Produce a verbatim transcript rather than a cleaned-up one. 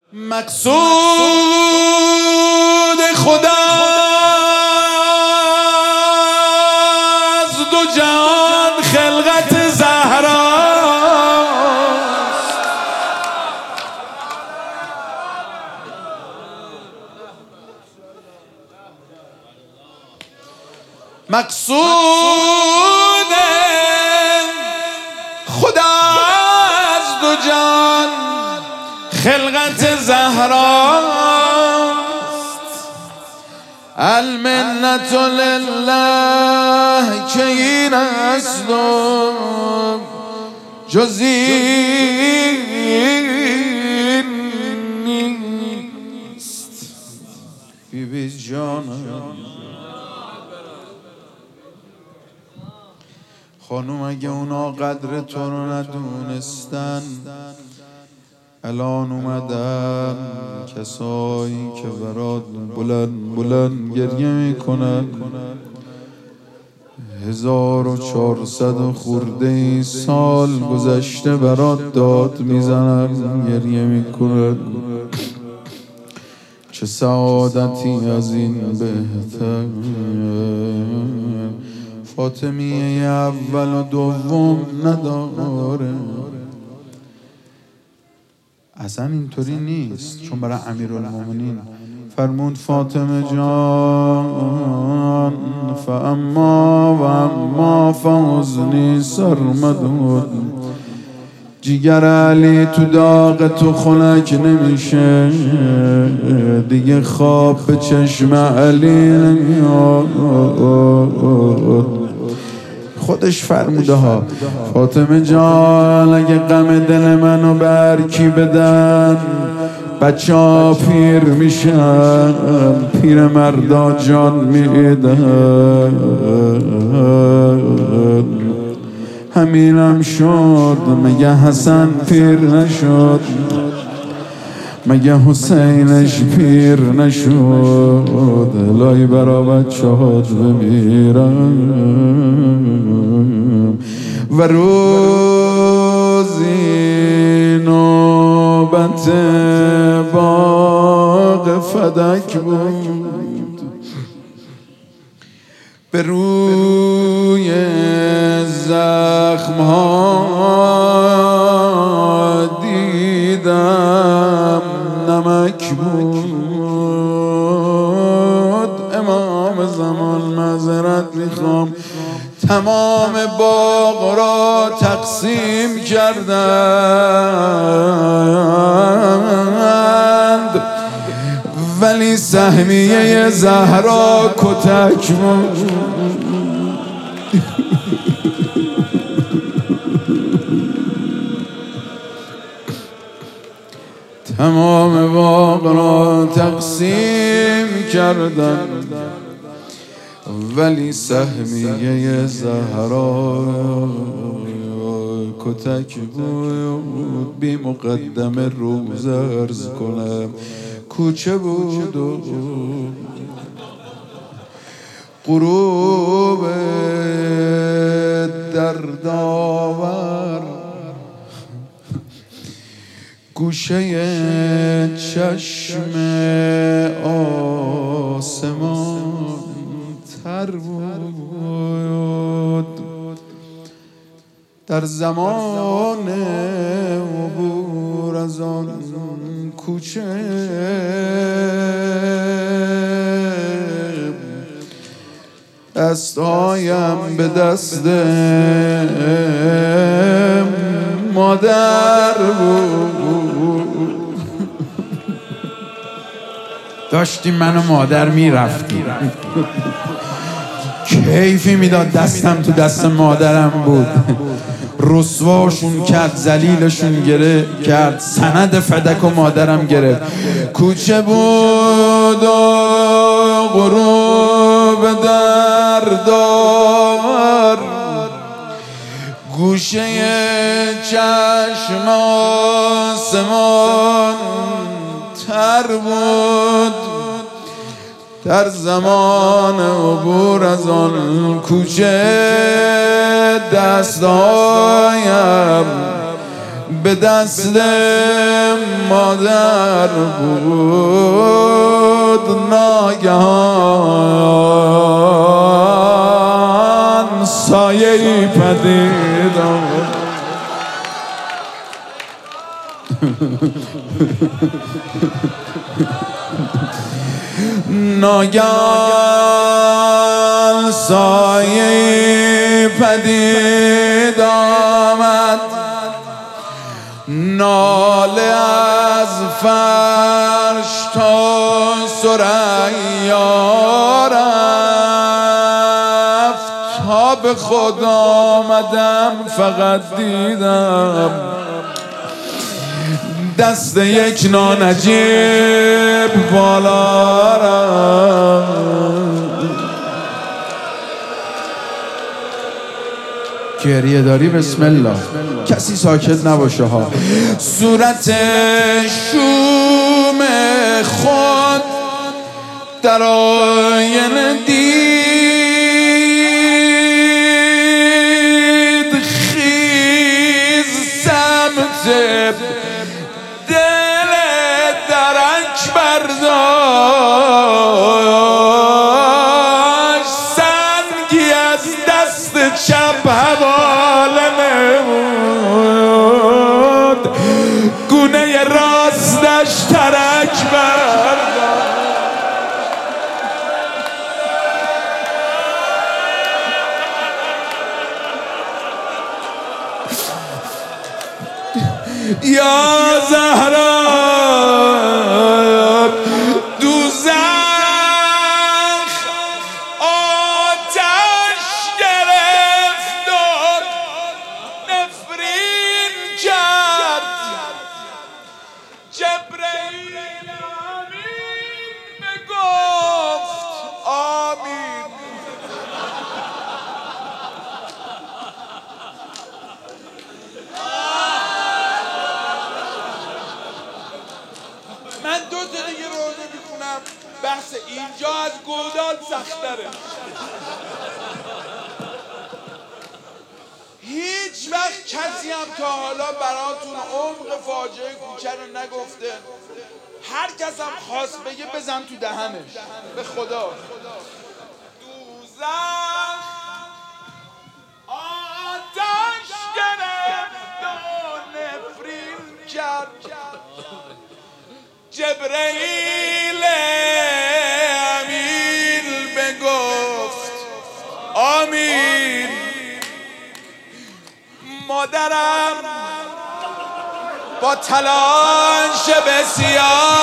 مقصود خدا از دو جهان خلقت زهراست. مقصود خدا از دو جهان خلقت زهراست. المنت لله که این است و جز این نیست. بی بی جانم خانوم، اگه اونا قدر تو رو ندونستن الان اومدن کسایی که برات بلند بلند گریه میکنن. هزار و چهارصد و خورده ای سال گذشته برات داد میزنن، گریه میکنن. چه سعادتی از این بهتر. فاطمیه اول و دوم نداره. اصلا اینطوری نیست، چون برای امیرالمومنین فرمود فاطمه جان فاما و اما فوزنی سرمدود. جیگر علی تو داغ تو خنک نمیشه دیگه، خواب به چشم علی نمیاد. خودش فرموده ها فاطمه جان اگه غم دل منو بر کی بدن بچه ها پیر میشن، پیر مردا جان میدن. همینم شد مگه حسن پیر نشد، مگه حسینش پیر نشد. الهی برا بچه هات بمیرم. و روزی نوبت باغ فدک بود، به روی زخم ها دیدم نمک بود. امام زمان معذرت میخوام، تمام باغ را تقسیم کردند ولی سهمیه زهرا کتک بود. تمام باغ را تقسیم کردند ولی سهمیه زهرا کتک بود. بی مقدمه روز عرض کنم کوچه بود و غروب دردآور، گوشه چشم آسمان تر بود. در زمان عبور از آن کوچه دستهایم به دست مادر بود. داشتیم من و مادر میرفتیم، کیفی میداد دستم تو دست مادرم بود. رسواشون کرد، ذلیلشون گره کرد، سند فدک و مادرم گرفت. کوچه بود و غروب دردآور، گوشه چشم آسمان تر بود. در زمان عبور از آن کوچه دستهایم به دست مادر بود ناگهان سایه‌ای پدید آمد. ناگهان سایه‌ای پدید آمد، ناله از فرش تا ثریا رفت، تا به خود آمدم فقط دیدم دست یک نانجیب بالا رفت. گریه داری؟ بسم الله. کسی ساکت نباشه ها. صورت شوم خود در آینه دید، خیز سمت دل درک برداشت، سنگی از دست چپ حواله نمود، گونه راستش ترک برداشت. یا زهرا دوزخ آتش گرفت و نفرین کرد، جبرئیل آمین بگفت آمین. من دو تا دیگه روزه میخونم، بحث اینجا از گودال سختره. هیچ وقت کسی هم تا حالا براتون عمق فاجعه کوچه رو نگفته. هر کس هم خواست بگه بزن تو دهنش. به خدا دوزخ آتش گرفت و نفرین کرد، جبرئیل امین بگفت آمین. مادرم با تلاش بسیار